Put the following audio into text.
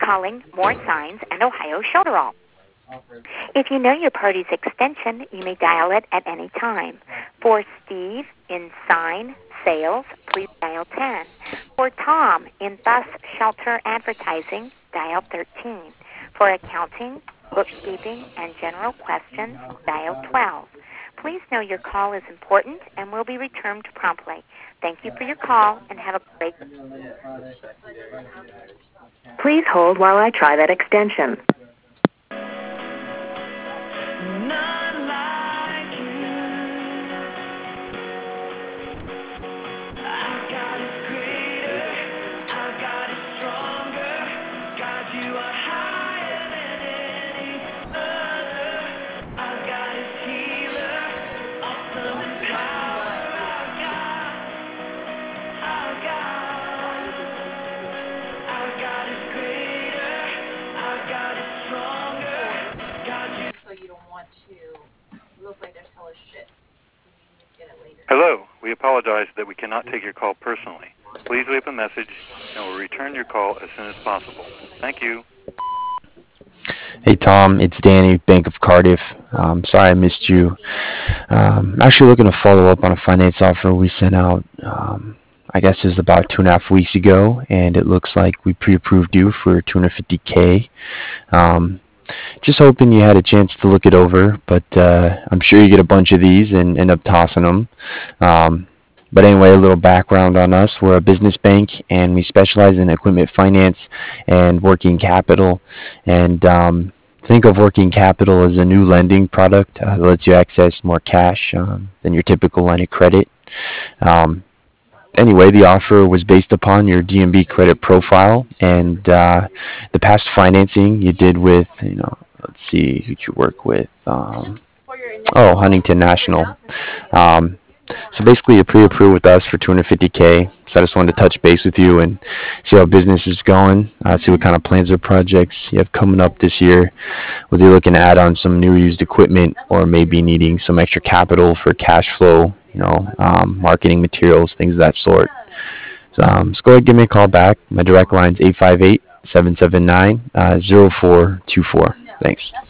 calling More Signs and Ohio Shoulderall. If you know your party's extension, you may dial it at any time. For Steve in sign sales, please dial 10. For Tom in bus shelter advertising, dial 13. For accounting, bookkeeping, and general questions, dial 12. Please know your call is important and will be returned promptly. Thank you for your call and have a great day. Please hold while I try that extension. Hello. We apologize that we cannot take your call personally. Please leave a message and we'll return your call as soon as possible. Thank you. Hey Tom, it's Danny, Bank of Cardiff. Sorry I missed you. I'm actually looking to follow up on a finance offer we sent out, I guess it was about 2.5 weeks ago, and it looks like we pre-approved you for $250K. Just hoping you had a chance to look it over, but I'm sure you get a bunch of these and end up tossing them. But anyway, a little background on us. We're a business bank, and we specialize in equipment finance and working capital. And think of working capital as a new lending product that lets you access more cash than your typical line of credit. Anyway, the offer was based upon your DNB credit profile and the past financing you did with, let's see, who'd you work with? Huntington National. So basically, you pre-approved with us for $250K. So I just wanted to touch base with you and see how business is going, see what kind of plans or projects you have coming up this year, whether you're looking to add on some new used equipment or maybe needing some extra capital for cash flow, marketing materials, things of that sort. So just go ahead and give me a call back. My direct line is 858-779-0424. Thanks.